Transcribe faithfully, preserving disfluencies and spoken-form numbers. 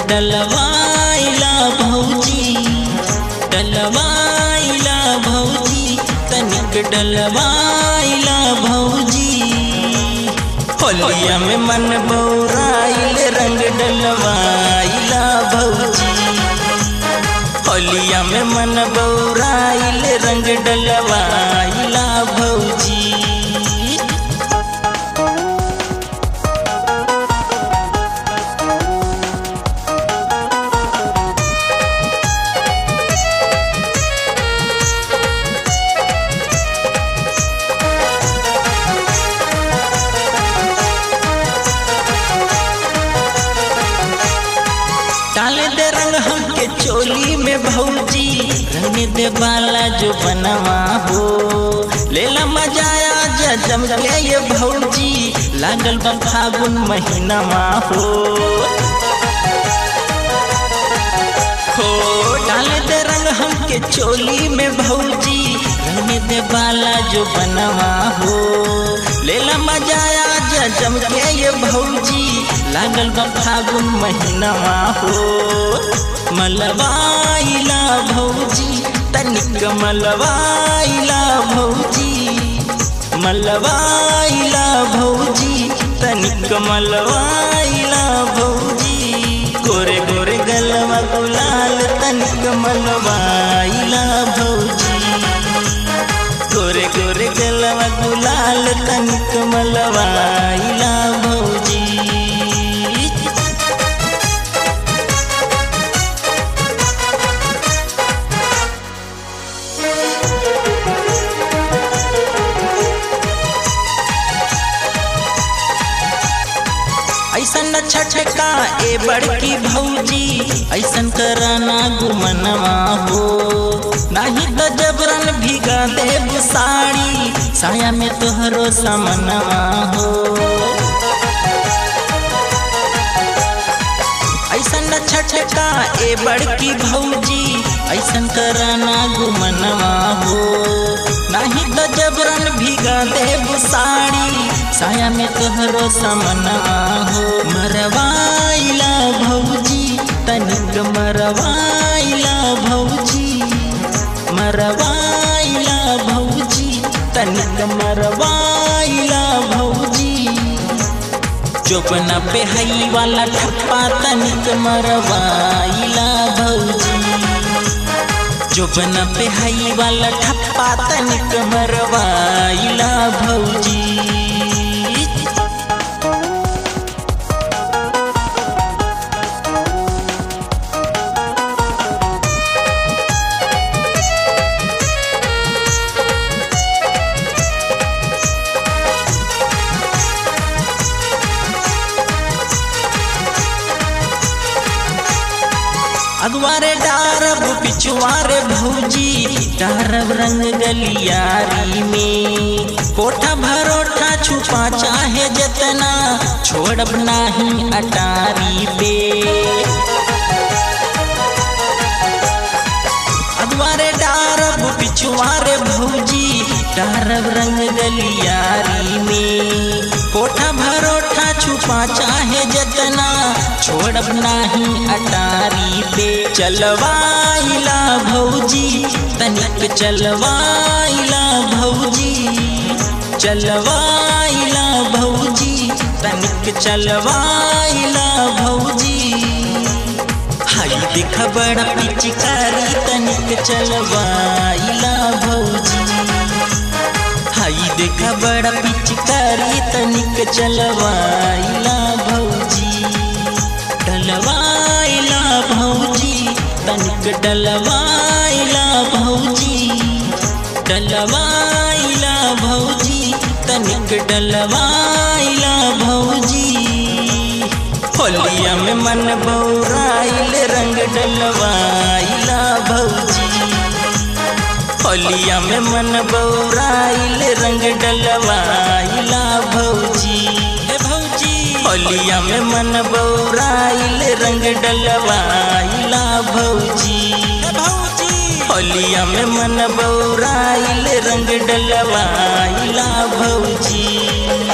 डलवाइला भौजी डलवाइला भौजी तनिक डलवाइला भौजी होलिया में मन बौराइल रंग डलवाइला भौजी होलिया में मन बौराइल रंग डलवाइला भौजी। डाले दे रंग हमके चोली में भौजी रंग दे बाला जो बनवा हो लेला मजाया जम के ये भौजी लागल बा फागुन महीनावा हो हो डाले दे रंग हमके चोली में भौजी रंग दे बाला जो बनवा हो लेला मजाया जम के ये भौजी लागल बा फागुन महीनावा हो मलवाइला भौजी तनिक मलवाइला भौजी मलवाइला भौजी तनिक मलवाइला भौजी गोरे गोरे गलवा गुलाल तनिक मलवाइला भौजी गोरे गोरे गलवा गुलाल तनिक मलवाइला भौजी। ऐसन छठका ए बड़की भौजी ऐसन कराना गुमनवा हो नाही तो जबरन भिगा देव साड़ी साया में तोहरो समनवा हो ऐसन छठका ए बड़की भौजी ऐसन कराना गुमनवा हो नाही तो जबरन भिगा देव साड़ी साया में तोहरो समनवा हो मरवाइला भौजी तनिक मरवाइला भौजी मरवाइला भौजी तनिक मरवाइला भौजी चोपना पे हई वाला ठप्पा तनिक मरवाइला भौजी चोपना पे हई वाला ठप्पा तनिक मरवाइला भौजी। अगवारे डारब पिछुआरे भौजी डारब रंग गलियारी में कोठा भरोठा छुपा चाहे जतना छोड़ब नाही अटारी पे अगवारे डारब पिछुआरे भौजी डारब रंग गलियारी में कोठा भरोठा छुपा चाहे जतना छोड़ब नाही अटारी पे चलवाइला भौजी तनिक चलवाइला भौजी चलवाइला भौजी तनिक चलवाइला भौजी हाय देख बड़ा पिचकारी तनिक चलवाइला भौजी हाय देख बड़ा पिचकारी तनिक चलवाइला भौजी डलवाइला भौजी तनिक डलवाइला भौजी डलवाइला भौजी तनिक डलवाइला भौजी होलिया में मन बौराइल रंग डलवाइला भौजी होलिया में मन बौराइल रंग डलवाइला भौजी हे भौजी होलिया में मन बौराइल रंग डलवाइला भौजी हे भौजी होलिया में मन बौराइल रंग डलवाइला भौजी।